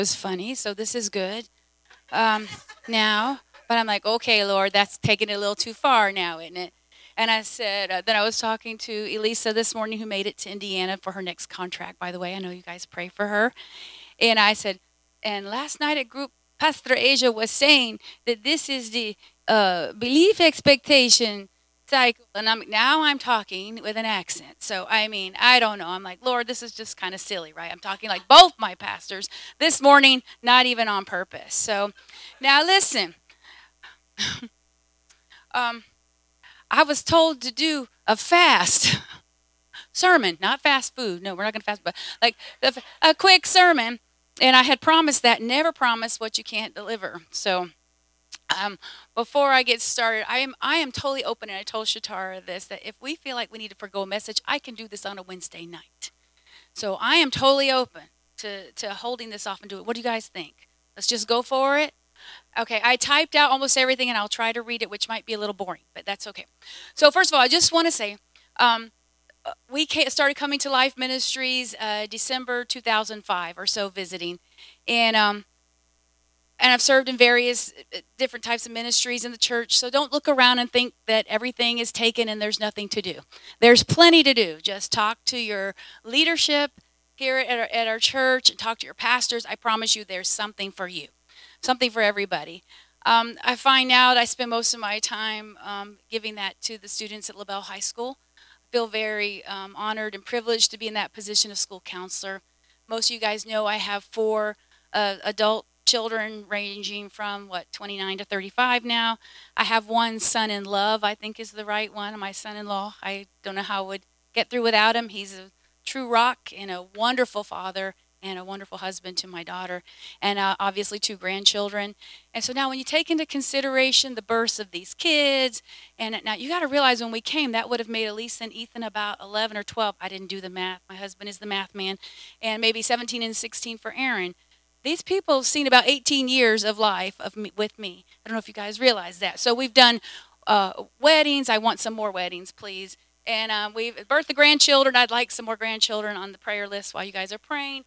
was funny, so this is good. Um, now, but I'm like, okay, Lord, that's taking it a little too far now, isn't it? And I said, then I was talking to Elisa this morning, who made it to Indiana for her next contract, by the way. I know you guys pray for her. And I said, and last night at group, Pastor Asia was saying that this is the belief expectation cycle. And I'm talking with an accent. So, I mean, I don't know. I'm like, Lord, this is just kind of silly, right? I'm talking like both my pastors this morning, not even on purpose. So, now listen, um, I was told to do a fast sermon, not fast food. No, we're not going to fast, but like a quick sermon. And I had promised that, never promise what you can't deliver. So before I get started, I am totally open, and I told Shatara this, that if we feel like we need to forgo a message, I can do this on a Wednesday night. So I am totally open to holding this off and do it. What do you guys think? Let's just go for it. Okay, I typed out almost everything, and I'll try to read it, which might be a little boring, but that's okay. So first of all, I just want to say, um, we started coming to Life Ministries December 2005 or so, visiting, and and I've served in various different types of ministries in the church. So don't look around and think that everything is taken and there's nothing to do. There's plenty to do. Just talk to your leadership here at our church and talk to your pastors. I promise you, there's something for you, something for everybody. I find out I spend most of my time giving that to the students at LaBelle High School. Feel very honored and privileged to be in that position of school counselor. Most of you guys know I have four adult children ranging from 29 to 35 now. I have one son in love, I think is the right one. My son-in-law, I don't know how I would get through without him. He's a true rock and a wonderful father and a wonderful husband to my daughter, and obviously two grandchildren. And so now when you take into consideration the births of these kids, and now you got to realize when we came, that would have made Elisa and Ethan about 11 or 12. I didn't do the math. My husband is the math man. And maybe 17 and 16 for Aaron. These people have seen about 18 years of life with me. I don't know if you guys realize that. So we've done weddings. I want some more weddings, please. And we've birthed the grandchildren. I'd like some more grandchildren on the prayer list while you guys are praying.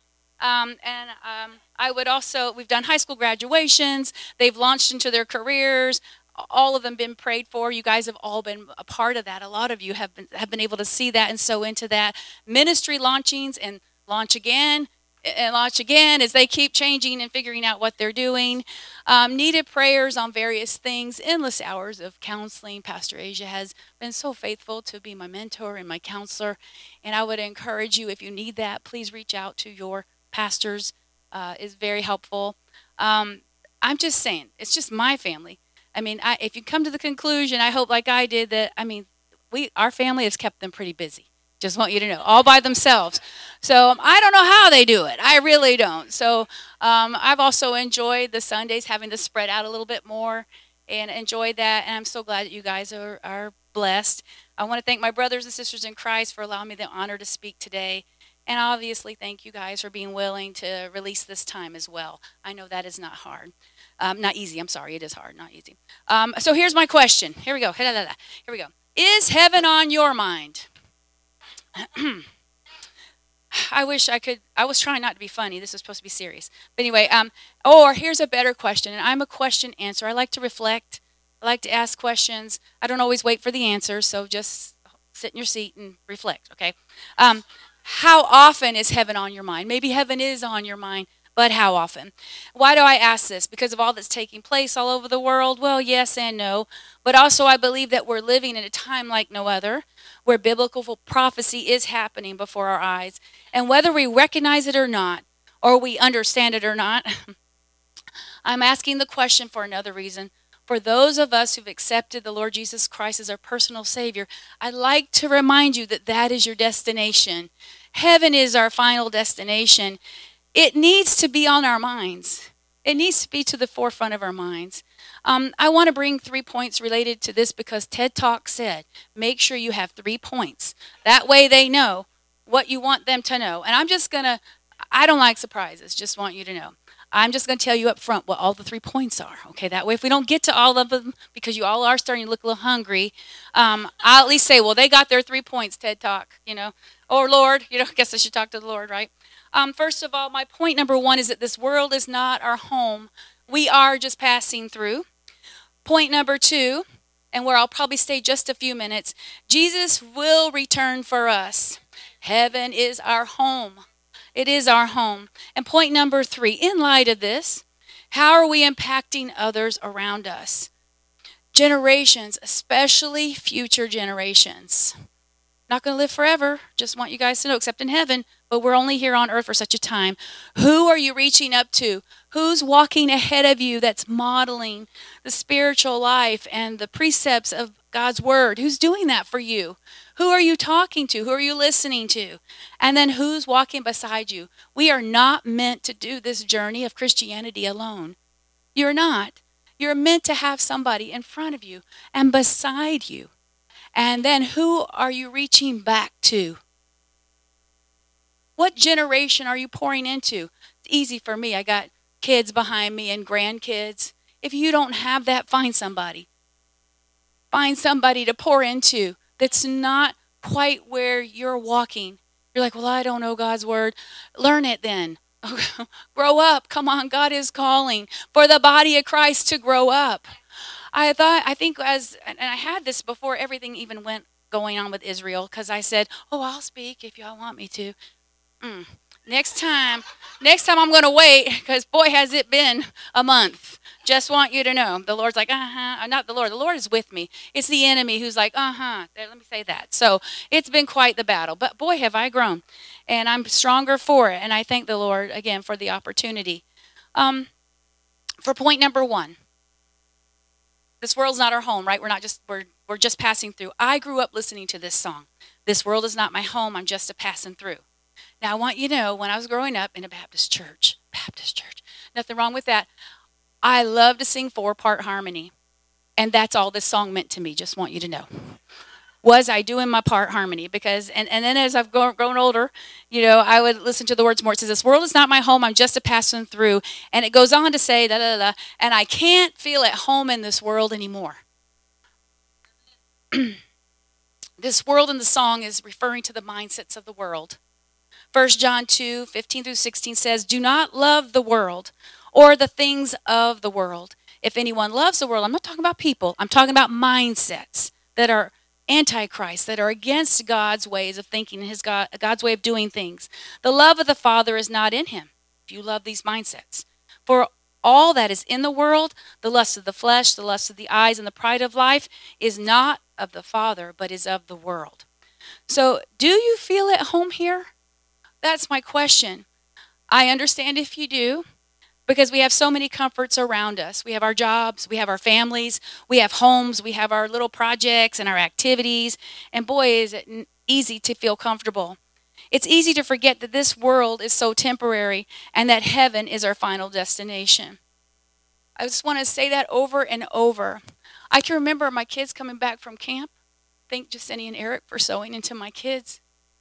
I would also, we've done high school graduations. They've launched into their careers. All of them been prayed for. You guys have all been a part of that. A lot of you have been able to see that and sow into that. Ministry launchings and launch again and launch again as they keep changing and figuring out what they're doing. Needed prayers on various things. Endless hours of counseling. Pastor Asia has been so faithful to be my mentor and my counselor. And I would encourage you, if you need that, please reach out to your pastors. Is very helpful. I'm just saying, it's just my family. I mean, if you come to the conclusion, I hope like I did, that, I mean, our family has kept them pretty busy. Just want you to know, all by themselves. So I don't know how they do it. I really don't. So I've also enjoyed the Sundays, having to spread out a little bit more and enjoyed that. And I'm so glad that you guys are blessed. I want to thank my brothers and sisters in Christ for allowing me the honor to speak today. And obviously, thank you guys for being willing to release this time as well. I know that is not hard. Not easy. I'm sorry. It is hard, not easy. So here's my question. Here we go. Here we go. Is heaven on your mind? I wish I could. I was trying not to be funny. This was supposed to be serious. But anyway, or here's a better question. And I'm a question answer. I like to reflect. I like to ask questions. I don't always wait for the answers. So just sit in your seat and reflect, okay? How often is heaven on your mind? Maybe heaven is on your mind, but how often? Why do I ask this? Because of all that's taking place all over the world? Well, yes and no. But also I believe that we're living in a time like no other, where biblical prophecy is happening before our eyes. And whether we recognize it or not, or we understand it or not, I'm asking the question for another reason. For those of us who've accepted the Lord Jesus Christ as our personal Savior, I'd like to remind you that that is your destination. Heaven is our final destination. It needs to be on our minds. It needs to be to the forefront of our minds. I want to bring 3 points related to this because TED Talk said, make sure you have 3 points. That way they know what you want them to know. And I don't like surprises, just want you to know. I'm just going to tell you up front what all the 3 points are. Okay, that way if we don't get to all of them, because you all are starting to look a little hungry, I'll at least say, well, they got their 3 points, TED Talk, Or Lord, I guess I should talk to the Lord, right? First of all, my point number one is that this world is not our home. We are just passing through. Point number two, and where I'll probably stay just a few minutes, Jesus will return for us. Heaven is our home. It is our home. And point number three, in light of this, how are we impacting others around us? Generations, especially future generations. Not going to live forever. Just want you guys to know, except in heaven, but we're only here on earth for such a time. Who are you reaching up to? Who's walking ahead of you that's modeling the spiritual life and the precepts of God's word? Who's doing that for you? Who are you talking to? Who are you listening to? And then who's walking beside you? We are not meant to do this journey of Christianity alone. You're not. You're meant to have somebody in front of you and beside you. And then who are you reaching back to? What generation are you pouring into? It's easy for me. I got kids behind me and grandkids. If you don't have that, find somebody. Find somebody to pour into that's not quite where you're walking. You're like, well, I don't know God's word. Learn it then. Grow up. Come on, God is calling for the body of Christ to grow up. I had this before everything even went going on with Israel, because I said, oh, I'll speak if y'all want me to. Next time I'm going to wait, because boy, has it been a month. Just want you to know. The Lord's like, not the Lord is with me. It's the enemy who's like, let me say that. So it's been quite the battle, but boy, have I grown, and I'm stronger for it, and I thank the Lord again for the opportunity. For point number one, this world's not our home, right? We're just passing through. I grew up listening to this song. This world is not my home. I'm just a passing through. Now, I want you to know, when I was growing up in a Baptist church, nothing wrong with that. I love to sing 4-part harmony. And that's all this song meant to me. Just want you to know. Was I doing my part harmony? Because, and then as I've grown older, I would listen to the words more. It says, this world is not my home. I'm just a passing through. And it goes on to say, da, da, da, and I can't feel at home in this world anymore. This world in the song is referring to the mindsets of the world. 1 John 2:15-16 says, do not love the world or the things of the world. If anyone loves the world, I'm not talking about people. I'm talking about mindsets that are antichrist, that are against God's ways of thinking and God's way of doing things. The love of the Father is not in him, if you love these mindsets. For all that is in the world, the lust of the flesh, the lust of the eyes, and the pride of life, is not of the Father, but is of the world. So, do you feel at home here? That's my question. I understand if you do, because we have so many comforts around us. We have our jobs, we have our families, we have homes, we have our little projects and our activities. And boy, is it easy to feel comfortable. It's easy to forget that this world is so temporary and that heaven is our final destination. I just want to say that over and over. I can remember my kids coming back from camp. Thank Jaseni and Eric for sewing into my kids.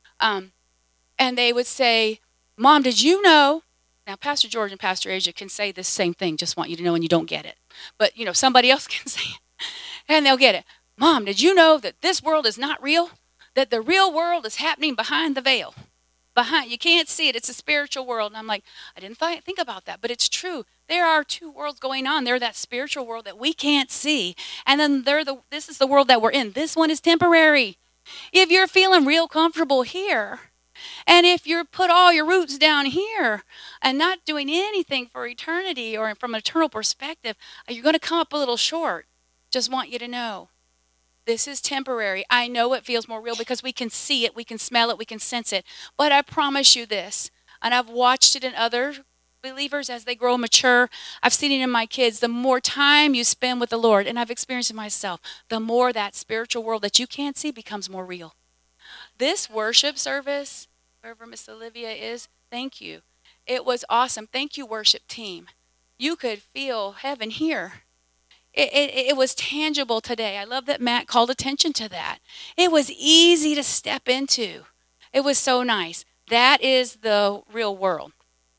And they would say, Mom, did you know? Now, Pastor George and Pastor Asia can say the same thing, just want you to know, and you don't get it. But, somebody else can say it, and they'll get it. Mom, did you know that this world is not real? That the real world is happening behind the veil? You can't see it. It's a spiritual world. And I'm like, I didn't think about that, but it's true. There are two worlds going on. There's that spiritual world that we can't see, and then this is the world that we're in. This one is temporary. If you're feeling real comfortable here, and if you put all your roots down here and not doing anything for eternity or from an eternal perspective, you're going to come up a little short. Just want you to know, this is temporary. I know it feels more real because we can see it, we can smell it, we can sense it. But I promise you this, and I've watched it in other believers as they grow mature. I've seen it in my kids. The more time you spend with the Lord, and I've experienced it myself, the more that spiritual world that you can't see becomes more real. This worship service, wherever Miss Olivia is, thank you. It was awesome. Thank you, worship team. You could feel heaven here. It was tangible today. I love that Matt called attention to that. It was easy to step into. It was so nice. That is the real world.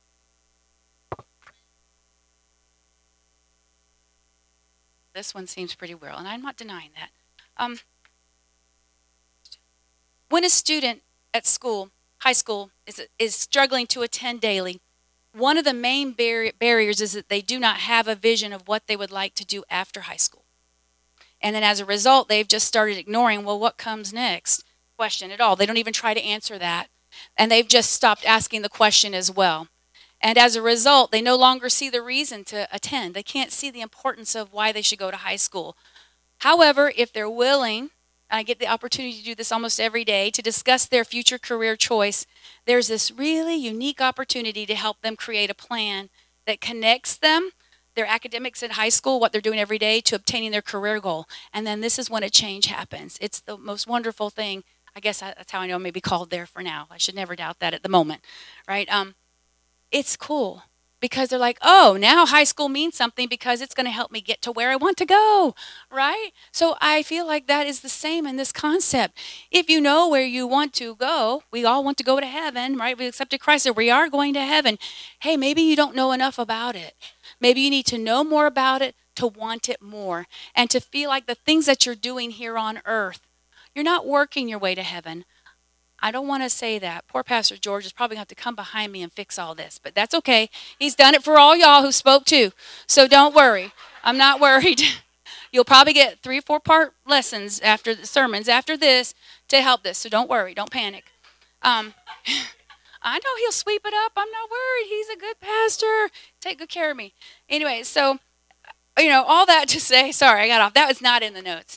This one seems pretty real, and I'm not denying that. When a student at school, high school is struggling to attend daily, one of the main barriers is that they do not have a vision of what they would like to do after high school. And then as a result, they've just started ignoring, well, what comes next? Question at all. They don't even try to answer that. And they've just stopped asking the question as well. And as a result, they no longer see the reason to attend. They can't see the importance of why they should go to high school. However, if they're willing, I get the opportunity to do this almost every day, to discuss their future career choice, there's this really unique opportunity to help them create a plan that connects them, their academics in high school, what they're doing every day, to obtaining their career goal. And then this is when a change happens. It's the most wonderful thing. I guess that's how I know I'm maybe called there for now. I should never doubt that at the moment, right? It's cool because they're like, oh, now high school means something because it's going to help me get to where I want to go, right? So I feel like that is the same in this concept. If you know where you want to go, we all want to go to heaven, right? We accepted Christ, so we are going to heaven. Hey, maybe you don't know enough about it. Maybe you need to know more about it to want it more and to feel like the things that you're doing here on earth, you're not working your way to heaven. I don't want to say that. Poor Pastor George is probably going to have to come behind me and fix all this, but that's okay. He's done it for all y'all who spoke too. So don't worry. I'm not worried. You'll probably get 3 or 4 part lessons after the sermons after this to help this. So don't worry. Don't panic. I know he'll sweep it up. I'm not worried. He's a good pastor. Take good care of me. Anyway, so, all that to say, sorry, I got off. That was not in the notes.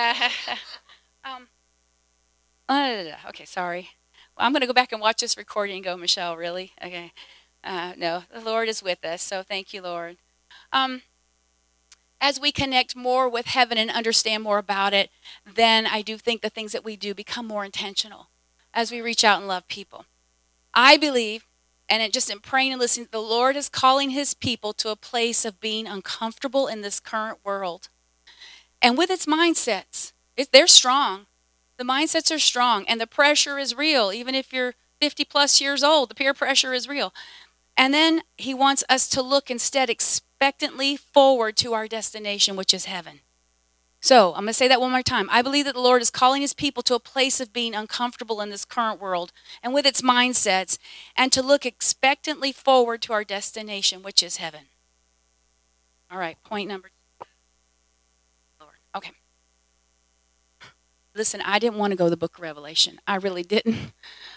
Okay, sorry. Well, I'm going to go back and watch this recording and go, Michelle, really? Okay. No, the Lord is with us, so thank you, Lord. As we connect more with heaven and understand more about it, then I do think the things that we do become more intentional as we reach out and love people. I believe, and just in praying and listening, the Lord is calling his people to a place of being uncomfortable in this current world. And with its mindsets, they're strong. The mindsets are strong, and the pressure is real. Even if you're 50 plus years old, the peer pressure is real. And then he wants us to look instead expectantly forward to our destination, which is heaven. So I'm going to say that one more time. I believe that the Lord is calling his people to a place of being uncomfortable in this current world and with its mindsets, and to look expectantly forward to our destination, which is heaven. All right, point number 2. Lord. Okay. Listen, I didn't want to go to the book of Revelation. I really didn't.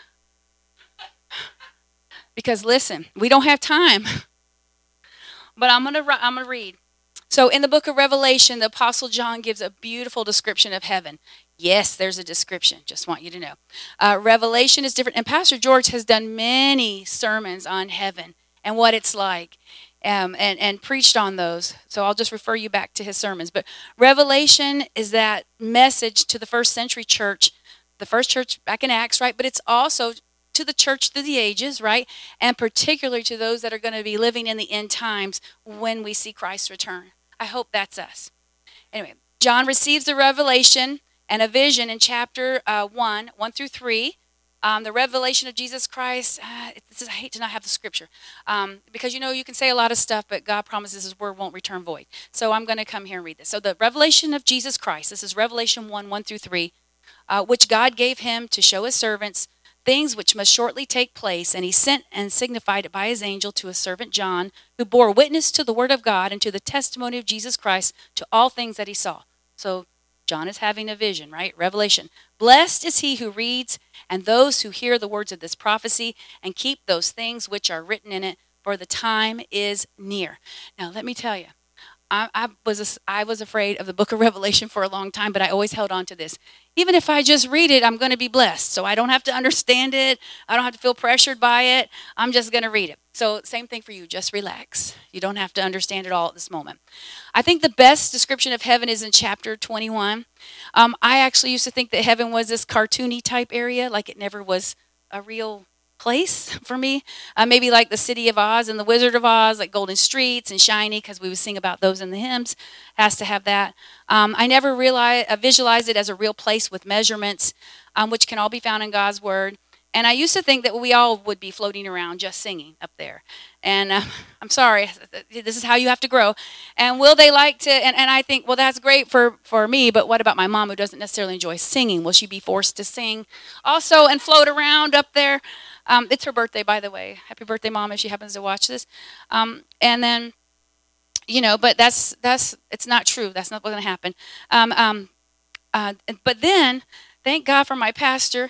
Because listen, we don't have time. But I'm going to read. So in the book of Revelation, the Apostle John gives a beautiful description of heaven. Yes, there's a description. Just want you to know. Revelation is different. And Pastor George has done many sermons on heaven and what it's like. And preached on those. So I'll just refer you back to his sermons. But Revelation is that message to the first century church, the first church back in Acts, right? But it's also to the church through the ages, right? And particularly to those that are going to be living in the end times when we see Christ's return. I hope that's us. Anyway, John receives the revelation and a vision in chapter 1 through 3. The revelation of Jesus Christ, I hate to not have the scripture, because you can say a lot of stuff, but God promises his word won't return void. So I'm going to come here and read this. So the revelation of Jesus Christ, this is Revelation 1 through 3, which God gave him to show his servants things which must shortly take place, and he sent and signified it by his angel to his servant John, who bore witness to the word of God and to the testimony of Jesus Christ, to all things that he saw. So John is having a vision, right? Revelation. Blessed is he who reads, and those who hear the words of this prophecy, and keep those things which are written in it, for the time is near. Now, let me tell you, I was afraid of the book of Revelation for a long time, but I always held on to this. Even if I just read it, I'm going to be blessed. So I don't have to understand it. I don't have to feel pressured by it. I'm just going to read it. So same thing for you. Just relax. You don't have to understand it all at this moment. I think the best description of heaven is in chapter 21. I actually used to think that heaven was this cartoony type area, like it never was a real place for me. Maybe like the City of Oz and the Wizard of Oz, like golden streets and shiny, because we would sing about those in the hymns. Has to have that. I never visualized it as a real place with measurements, which can all be found in God's word. And I used to think that we all would be floating around just singing up there. And I'm sorry, this is how you have to grow. And will they like to, and I think, well, that's great for me, but what about my mom who doesn't necessarily enjoy singing? Will she be forced to sing also and float around up there? It's her birthday, by the way. Happy birthday, Mom, if she happens to watch this. And then, but that's it's not true. That's not what's going to happen. But then, thank God for my pastor.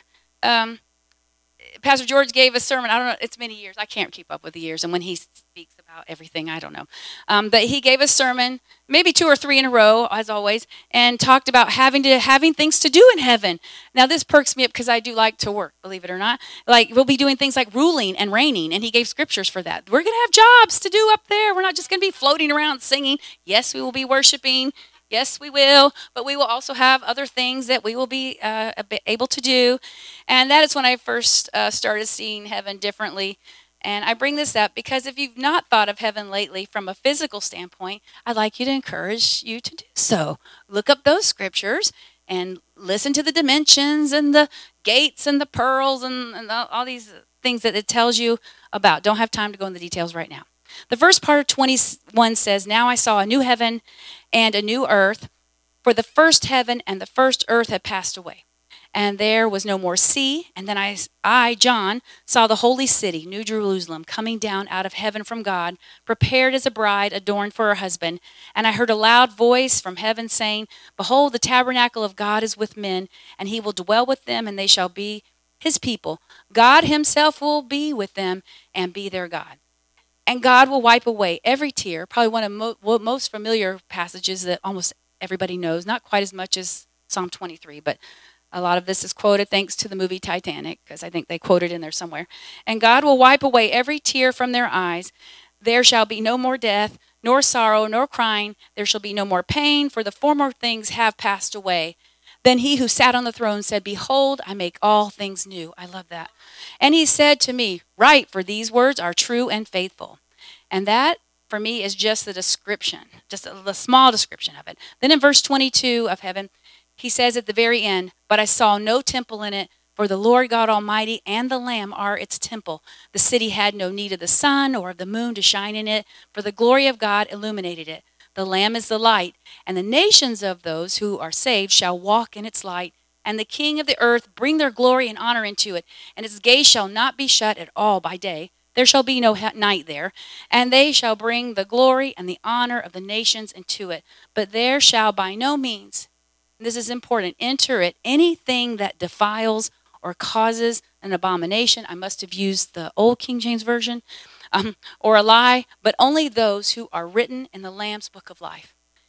Pastor George gave a sermon. I don't know. It's many years. I can't keep up with the years. And when he speaks about everything, I don't know. But he gave a sermon, maybe 2 or 3 in a row, as always, and talked about having things to do in heaven. Now, this perks me up because I do like to work, believe it or not. Like, we'll be doing things like ruling and reigning, and he gave scriptures for that. We're going to have jobs to do up there. We're not just going to be floating around singing. Yes, we will be worshiping. Yes, we will, but we will also have other things that we will be able to do. And that is when I first started seeing heaven differently. And I bring this up because if you've not thought of heaven lately from a physical standpoint, I'd like you to encourage you to do so. Look up those scriptures and listen to the dimensions and the gates and the pearls and all these things that it tells you about. Don't have time to go into the details right now. The first part of 21 says, "Now I saw a new heaven and a new earth, for the first heaven and the first earth had passed away, and there was no more sea. And then I, John, saw the holy city, New Jerusalem, coming down out of heaven from God, prepared as a bride adorned for her husband. And I heard a loud voice from heaven saying, 'Behold, the tabernacle of God is with men, and he will dwell with them, and they shall be his people. God himself will be with them and be their God. And God will wipe away every tear.'" Probably one of most familiar passages that almost everybody knows, not quite as much as Psalm 23, but a lot of this is quoted thanks to the movie Titanic, because I think they quoted in there somewhere. "And God will wipe away every tear from their eyes. There shall be no more death, nor sorrow, nor crying. There shall be no more pain, for the former things have passed away. Then he who sat on the throne said, 'Behold, I make all things new.'" I love that. "And he said to me, 'Write, for these words are true and faithful.'" And that, for me, is just the description, just a small description of it. Then in verse 22 of heaven, he says at the very end, "But I saw no temple in it, for the Lord God Almighty and the Lamb are its temple. The city had no need of the sun or of the moon to shine in it, for the glory of God illuminated it. The Lamb is the light, and the nations of those who are saved shall walk in its light. And the king of the earth bring their glory and honor into it, and its gates shall not be shut at all by day. There shall be no night there, and they shall bring the glory and the honor of the nations into it. But there shall by no means," this is important, "enter it anything that defiles or causes an abomination." I must have used the old King James Version. "Or a lie, but only those who are written in the Lamb's book of life."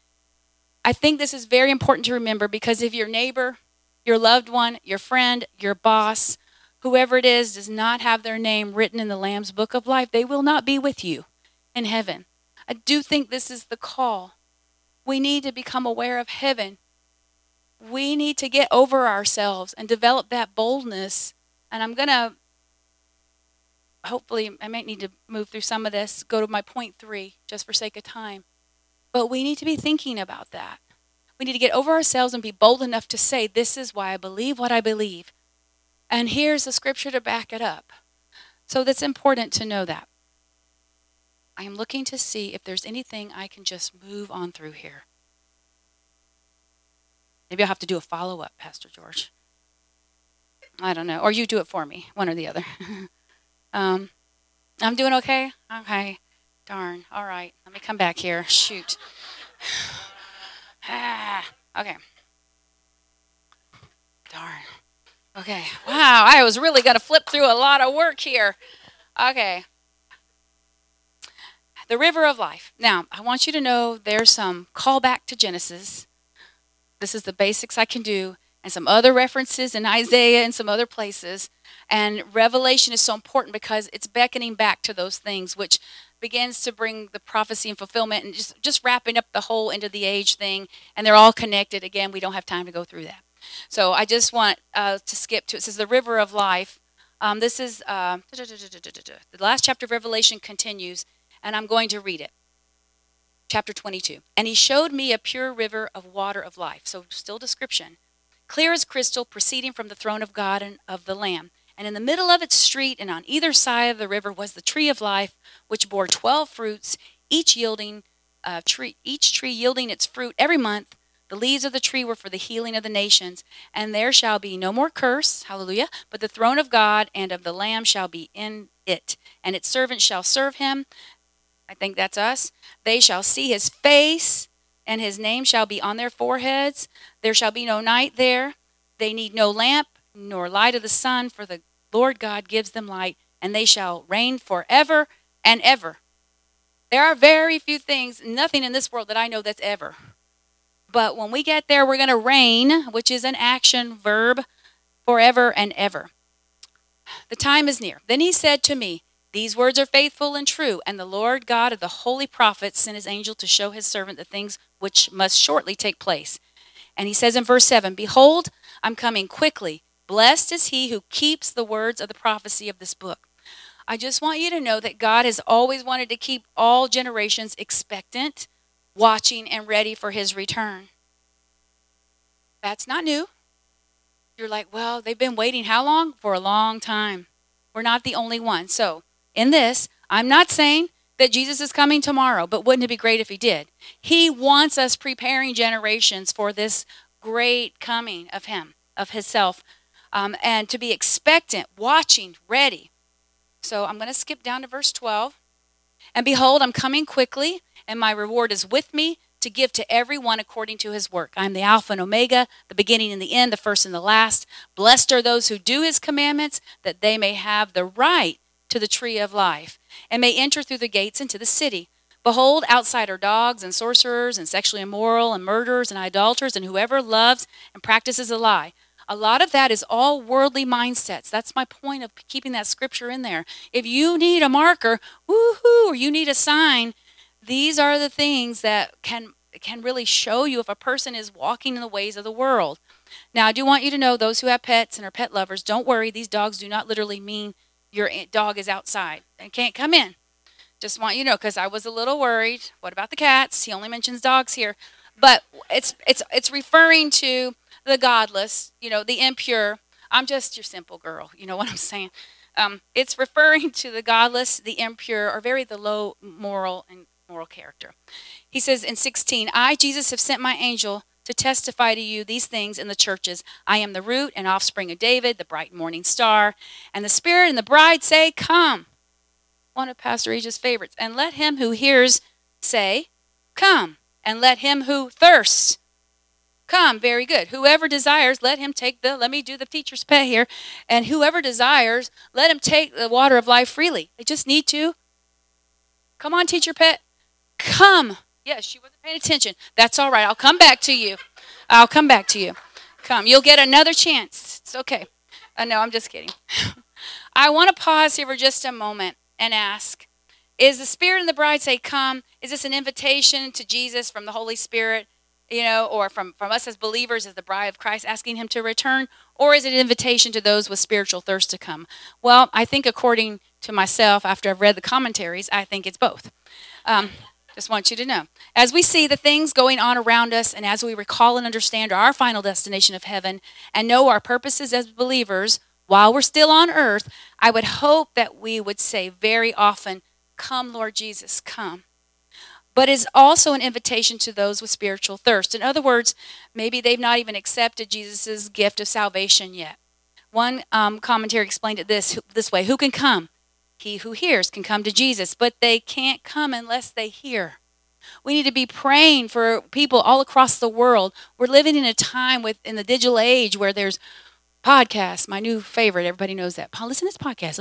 I think this is very important to remember, because if your neighbor, your loved one, your friend, your boss, whoever it is, does not have their name written in the Lamb's book of life, they will not be with you in heaven. I do think this is the call. We need to become aware of heaven. We need to get over ourselves and develop that boldness. And I'm going to, hopefully, I might need to move through some of this, go to my point 3, just for sake of time. But we need to be thinking about that. We need to get over ourselves and be bold enough to say, this is why I believe what I believe. And here's the scripture to back it up. So that's important to know that. I am looking to see if there's anything I can just move on through here. Maybe I'll have to do a follow-up, Pastor George. I don't know. Or you do it for me, one or the other. I'm doing okay? Okay. Darn. All right. Let me come back here. Shoot. Okay. Darn. Okay. Wow. I was really going to flip through a lot of work here. Okay. The river of life. Now, I want you to know there's some callback to Genesis. This is the basics I can do, and some other references in Isaiah and some other places. And Revelation is so important because it's beckoning back to those things, which begins to bring the prophecy and fulfillment, and just wrapping up the whole end of the age thing. And they're all connected. Again, we don't have time to go through that. So I just want to skip to, it says the river of life. This is the last chapter of Revelation continues, and I'm going to read it. Chapter 22. "And he showed me a pure river of water of life." So still description. "Clear as crystal, proceeding from the throne of God and of the Lamb. And in the middle of its street and on either side of the river was the tree of life, which bore 12 fruits, each tree yielding its fruit every month. The leaves of the tree were for the healing of the nations. And there shall be no more curse, hallelujah, but the throne of God and of the Lamb shall be in it, and its servants shall serve him. I think that's us. They shall see his face, and his name shall be on their foreheads. There shall be no night there. They need no lamp nor light of the sun, for the Lord God gives them light, and they shall reign forever and ever. There are very few things, nothing in this world that I know that's ever. But when we get there, we're going to reign, which is an action verb, forever and ever. The time is near. Then he said to me, these words are faithful and true, and the Lord God of the holy prophets sent his angel to show his servant the things which must shortly take place. And he says in verse 7, behold, I'm coming quickly. Blessed is he who keeps the words of the prophecy of this book. I just want you to know that God has always wanted to keep all generations expectant, watching, and ready for his return. That's not new. You're like, well, they've been waiting how long? For a long time. We're not the only one. So, in this, I'm not saying that Jesus is coming tomorrow, but wouldn't it be great if he did? He wants us preparing generations for this great coming of him, of himself, and to be expectant, watching, ready. So I'm going to skip down to verse 12. And behold, I'm coming quickly, and my reward is with me to give to everyone according to his work. I am the Alpha and Omega, the beginning and the end, the first and the last. Blessed are those who do his commandments, that they may have the right to the tree of life, and may enter through the gates into the city. Behold, outside are dogs and sorcerers and sexually immoral and murderers and idolaters and whoever loves and practices a lie. A lot of that is all worldly mindsets. That's my point of keeping that scripture in there. If you need a marker, woohoo, or you need a sign, these are the things that can really show you if a person is walking in the ways of the world. Now, I do want you to know, those who have pets and are pet lovers, don't worry. These dogs do not literally mean your dog is outside and can't come in. Just want you to know, because I was a little worried. What about the cats? He only mentions dogs here. But it's referring to the godless, the impure. I'm just your simple girl. You know what I'm saying? It's referring to the godless, the impure, or the low moral character. He says in 16, I, Jesus, have sent my angel to testify to you these things in the churches. I am the root and offspring of David, the bright morning star. And the Spirit and the bride say, come. One of Pastor Aja's favorites. And let him who hears say, come. And let him who thirsts come. Very good. Whoever desires, let him take let me do the teacher's pet here. And whoever desires, let him take the water of life freely. They just need to. Come on, teacher pet. Come. Yes, she wasn't paying attention. That's all right. I'll come back to you. Come. You'll get another chance. It's okay. No, I'm just kidding. I want to pause here for just a moment and ask, is the Spirit and the bride say, come? Is this an invitation to Jesus from the Holy Spirit, or from us as believers, as the bride of Christ, asking him to return? Or is it an invitation to those with spiritual thirst to come? Well, I think according to myself, after I've read the commentaries, I think it's both. Just want you to know. As we see the things going on around us, and as we recall and understand our final destination of heaven, and know our purposes as believers while we're still on earth, I would hope that we would say very often, come, Lord Jesus, come. But it's also an invitation to those with spiritual thirst. In other words, maybe they've not even accepted Jesus' gift of salvation yet. One commentary explained it this way, who can come? He who hears can come to Jesus, but they can't come unless they hear. We need to be praying for people all across the world. We're living in a time in the digital age where there's podcasts, my new favorite. Everybody knows that. Listen to this podcast.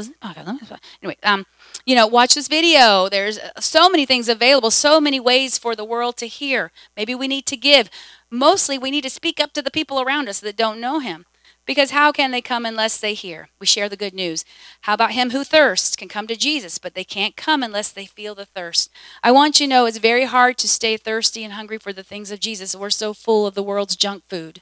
Anyway, watch this video. There's so many things available, so many ways for the world to hear. Maybe we need to give. Mostly, we need to speak up to the people around us that don't know him. Because how can they come unless they hear? We share the good news. How about him who thirsts can come to Jesus, but they can't come unless they feel the thirst. I want you to know it's very hard to stay thirsty and hungry for the things of Jesus. We're so full of the world's junk food.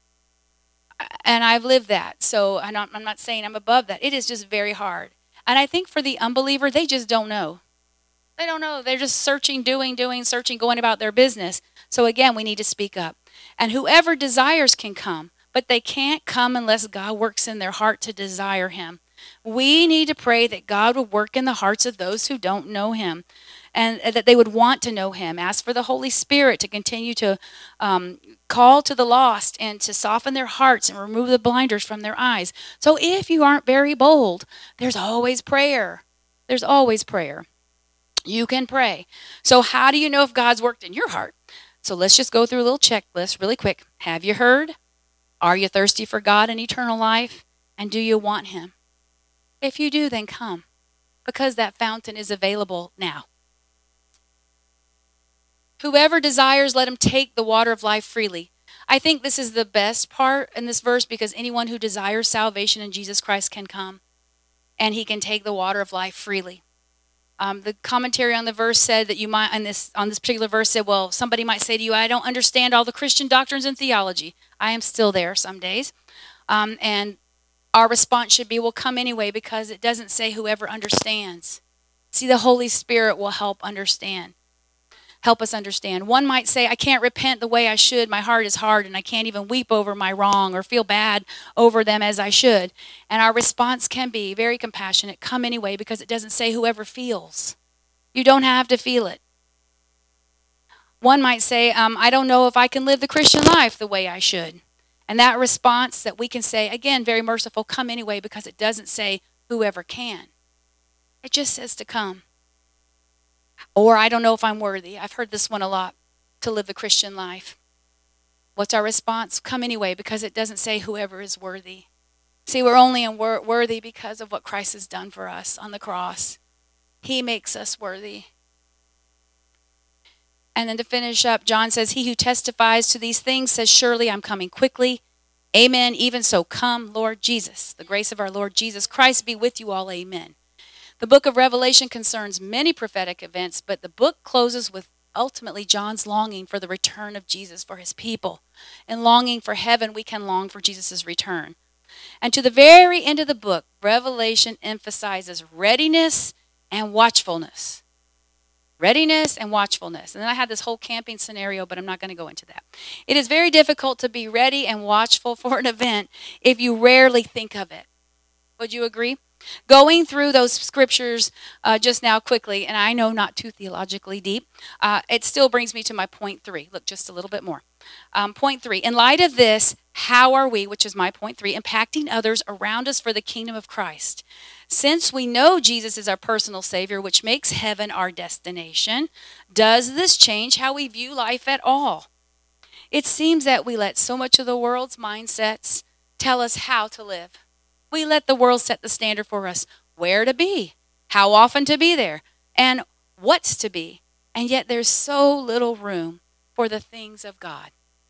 And I've lived that. So I'm not saying I'm above that. It is just very hard. And I think for the unbeliever, they just don't know. They don't know. They're just searching, doing, searching, going about their business. So again, we need to speak up. And whoever desires can come. But they can't come unless God works in their heart to desire him. We need to pray that God will work in the hearts of those who don't know him, and that they would want to know him. Ask for the Holy Spirit to continue to call to the lost and to soften their hearts and remove the blinders from their eyes. So if you aren't very bold, there's always prayer. There's always prayer. You can pray. So how do you know if God's worked in your heart? So let's just go through a little checklist really quick. Have you heard? Are you thirsty for God and eternal life? And do you want him? If you do, then come, because that fountain is available now. Whoever desires, let him take the water of life freely. I think this is the best part in this verse, because anyone who desires salvation in Jesus Christ can come, and he can take the water of life freely. The commentary on the verse said that you might, on this particular verse said, well, somebody might say to you, I don't understand all the Christian doctrines and theology. I am still there some days. And our response should be, well, come anyway, because it doesn't say whoever understands. See, the Holy Spirit will help us understand. One might say, I can't repent the way I should. My heart is hard, and I can't even weep over my wrong or feel bad over them as I should. And our response can be very compassionate. Come anyway, because it doesn't say whoever feels. You don't have to feel it. One might say, I don't know if I can live the Christian life the way I should. And that response that we can say, again, very merciful, come anyway, because it doesn't say whoever can. It just says to come. Or I don't know if I'm worthy. I've heard this one a lot, to live the Christian life. What's our response? Come anyway, because it doesn't say whoever is worthy. See, we're only worthy because of what Christ has done for us on the cross. He makes us worthy. And then to finish up, John says, he who testifies to these things says, surely I'm coming quickly. Amen. Even so, come, Lord Jesus. The grace of our Lord Jesus Christ be with you all. Amen. The book of Revelation concerns many prophetic events, but the book closes with ultimately John's longing for the return of Jesus for his people. And longing for heaven, we can long for Jesus' return. And to the very end of the book, Revelation emphasizes readiness and watchfulness. Readiness and watchfulness. And then I had this whole camping scenario, but I'm not going to go into that. It is very difficult to be ready and watchful for an event if you rarely think of it. Would you agree? Going through those scriptures just now quickly, and I know not too theologically deep, it still brings me to my point 3. Look, just a little bit more. Point 3, in light of this, how are we, which is my point 3, impacting others around us for the kingdom of Christ? Since we know Jesus is our personal Savior, which makes heaven our destination, does this change how we view life at all? It seems that we let so much of the world's mindsets tell us how to live. We let the world set the standard for us, where to be, how often to be there, and what's to be. And yet there's so little room for the things of God.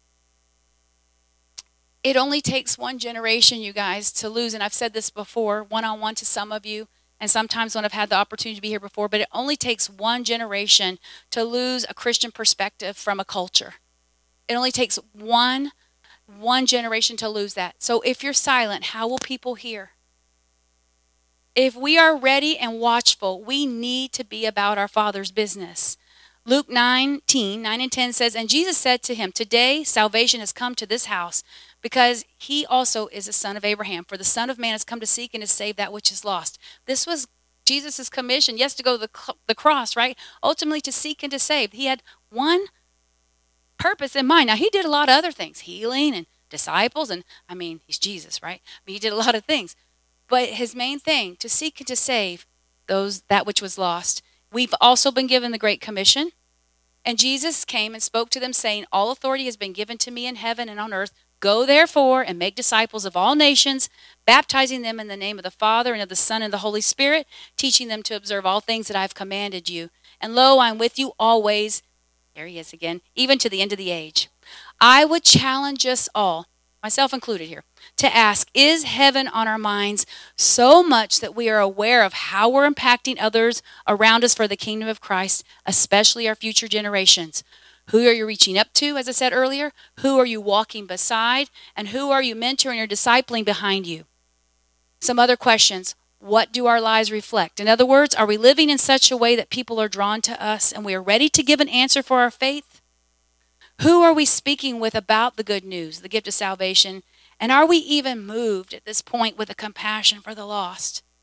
It only takes one generation, you guys, to lose, and I've said this before, one-on-one to some of you, and sometimes when I've had the opportunity to be here before, but it only takes one generation to lose a Christian perspective from a culture. It only takes one generation to lose that. So if you're silent, how will people hear? If we are ready and watchful, we need to be about our Father's business. Luke 19, 9 and 10 says, and Jesus said to him, today salvation has come to this house, because he also is a son of Abraham. For the Son of Man has come to seek and to save that which is lost. This was Jesus' commission, yes, to go to the cross, right? Ultimately to seek and to save. He had one purpose in mind. Now, he did a lot of other things, healing and disciples, and I mean, he's Jesus, right? But he did a lot of things. But his main thing, to seek and to save that which was lost. We've also been given the Great Commission. And Jesus came and spoke to them, saying, all authority has been given to me in heaven and on earth. Go therefore and make disciples of all nations, baptizing them in the name of the Father and of the Son and the Holy Spirit, teaching them to observe all things that I have commanded you. And lo, I am with you always, there he is again, even to the end of the age. I would challenge us all, myself included here, to ask, is heaven on our minds so much that we are aware of how we're impacting others around us for the kingdom of Christ, especially our future generations? Who are you reaching up to, as I said earlier? Who are you walking beside? And who are you mentoring or discipling behind you? Some other questions. What do our lives reflect? In other words, are we living in such a way that people are drawn to us and we are ready to give an answer for our faith? Who are we speaking with about the good news, the gift of salvation? And are we even moved at this point with a compassion for the lost?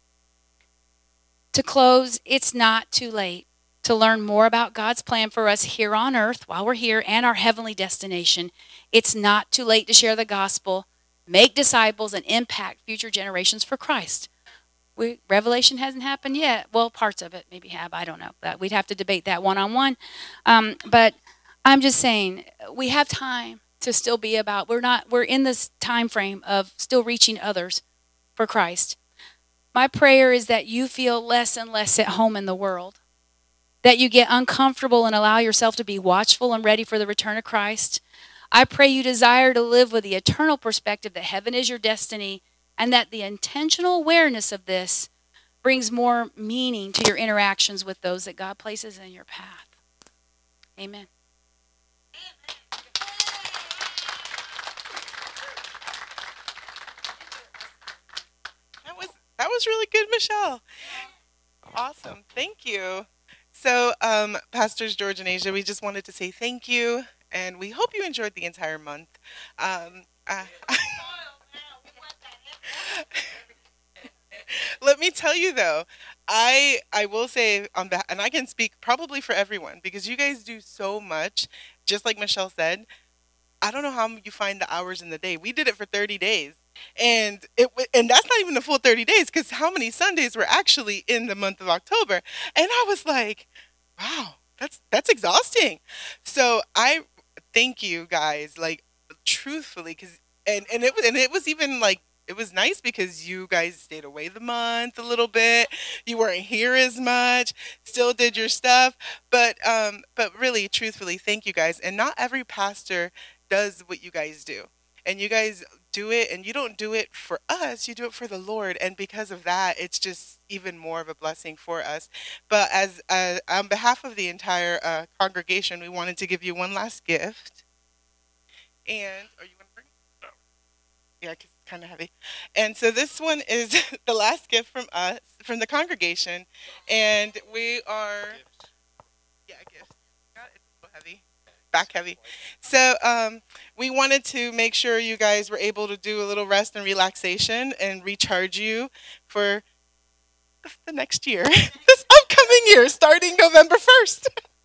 To close, it's not too late to learn more about God's plan for us here on earth while we're here and our heavenly destination. It's not too late to share the gospel, make disciples, and impact future generations for Christ. Revelation hasn't happened yet. Well, parts of it maybe have. I don't know. We'd have to debate that one-on-one. But I'm just saying we have time to still be about. We're in this time frame of still reaching others for Christ. My prayer is that you feel less and less at home in the world, that you get uncomfortable and allow yourself to be watchful and ready for the return of Christ. I pray you desire to live with the eternal perspective that heaven is your destiny, and that the intentional awareness of this brings more meaning to your interactions with those that God places in your path. Amen. That was really good, Michelle. Awesome. Thank you. So, Pastors George and Asia, we just wanted to say thank you, and we hope you enjoyed the entire month. Um, uh, Let me tell you though, I will say on behalf, and I can speak probably for everyone because you guys do so much. Just like Michelle said, I don't know how you find the hours in the day. We did it for 30 days. And that's not even the full 30 days because how many Sundays were actually in the month of October? And I was like, wow, that's exhausting. So I thank you guys, like truthfully, because and it was even like it was nice because you guys stayed away the month a little bit. You weren't here as much, still did your stuff, but really, truthfully, thank you guys. And not every pastor does what you guys do. And you guys do it, and you don't do it for us, you do it for the Lord. And because of that, it's just even more of a blessing for us. But as on behalf of the entire congregation, we wanted to give you one last gift. And are you going to bring it? Yeah, 'cause it's kind of heavy. And so this one is the last gift from us, from the congregation. And we are, yeah, gift. God, it's so heavy, back heavy. So we wanted to make sure you guys were able to do a little rest and relaxation and recharge you for the next year, this upcoming year, starting November 1st.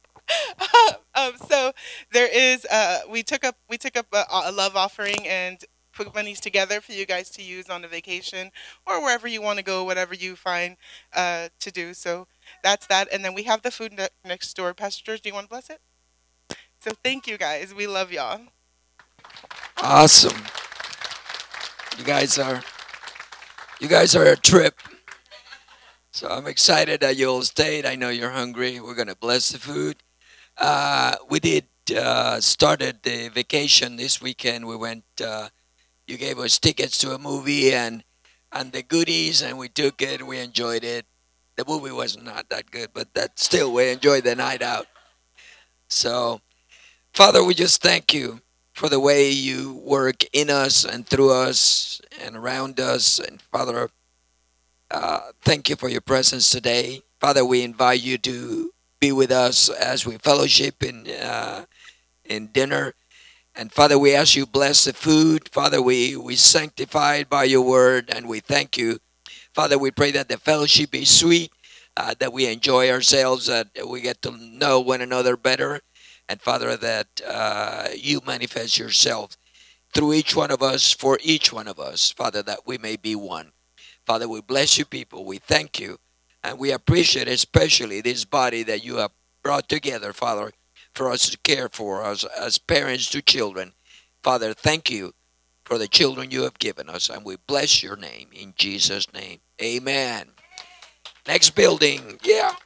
So there is we took up a love offering and put monies together for you guys to use on a vacation or wherever you want to go, whatever you find to do. So that's that, and then we have the food next door. Pastor George, do you want to bless it? So thank you guys. We love y'all. Awesome. You guys are you guys are a trip. So I'm excited that you all stayed. I know you're hungry. We're gonna bless the food. We did started the vacation this weekend. We went. You gave us tickets to a movie and the goodies, and we took it. We enjoyed it. The movie was not that good, but that still we enjoyed the night out. So, Father, we just thank you for the way you work in us and through us and around us. And Father, thank you for your presence today. Father, we invite you to be with us as we fellowship in dinner. And Father, we ask you bless the food. Father, we sanctify it by your word, and we thank you. Father, we pray that the fellowship be sweet, that we enjoy ourselves, that we get to know one another better. And Father, that you manifest yourself through each one of us, for each one of us, Father, that we may be one. Father, we bless you, people. We thank you. And we appreciate especially this body that you have brought together, Father, for us to care for us as parents to children. Father, thank you for the children you have given us. And we bless your name in Jesus' name. Amen. Next building. Yeah.